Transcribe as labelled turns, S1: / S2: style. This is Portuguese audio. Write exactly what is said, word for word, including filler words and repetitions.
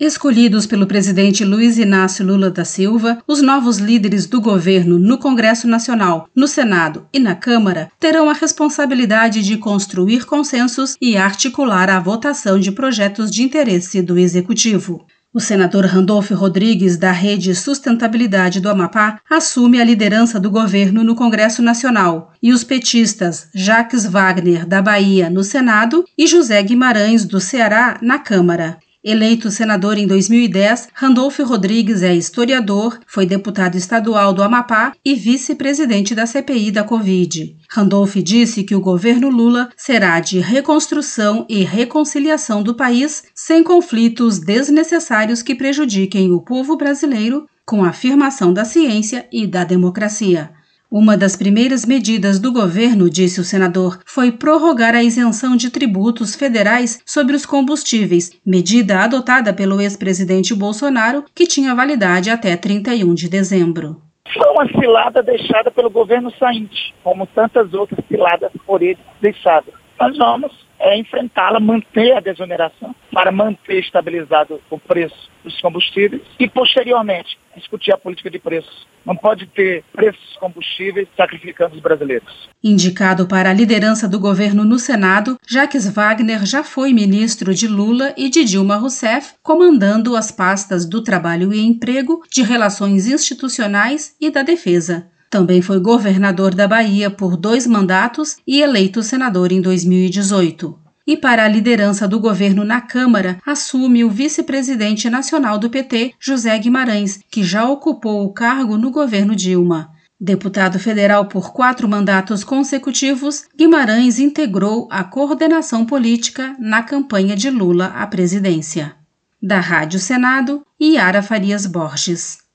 S1: Escolhidos pelo presidente Luiz Inácio Lula da Silva, os novos líderes do governo no Congresso Nacional, no Senado e na Câmara terão a responsabilidade de construir consensos e articular a votação de projetos de interesse do Executivo. O senador Randolfo Rodrigues, da Rede Sustentabilidade do Amapá, assume a liderança do governo no Congresso Nacional, e os petistas Jacques Wagner, da Bahia, no Senado, e José Guimarães, do Ceará, na Câmara. Eleito senador em dois mil e dez, Randolfo Rodrigues é historiador, foi deputado estadual do Amapá e vice-presidente da C P I da Covid. Randolfo disse que o governo Lula será de reconstrução e reconciliação do país, sem conflitos desnecessários que prejudiquem o povo brasileiro, com a afirmação da ciência e da democracia. Uma das primeiras medidas do governo, disse o senador, foi prorrogar a isenção de tributos federais sobre os combustíveis, medida adotada pelo ex-presidente Bolsonaro, que tinha validade até trinta e um de dezembro.
S2: Foi uma cilada deixada pelo governo sainte, como tantas outras ciladas por ele deixadas. Nós vamos é, enfrentá-la, manter a desoneração, para manter estabilizado o preço dos combustíveis e, posteriormente, discutir a política de preços. Não pode ter preços dos combustíveis sacrificando os brasileiros.
S1: Indicado para a liderança do governo no Senado, Jacques Wagner já foi ministro de Lula e de Dilma Rousseff, comandando as pastas do Trabalho e Emprego, de Relações Institucionais e da Defesa. Também foi governador da Bahia por dois mandatos e eleito senador em dois mil e dezoito. E para a liderança do governo na Câmara, assume o vice-presidente nacional do P T, José Guimarães, que já ocupou o cargo no governo Dilma. Deputado federal por quatro mandatos consecutivos, Guimarães integrou a coordenação política na campanha de Lula à presidência. Da Rádio Senado, Yara Farias Borges.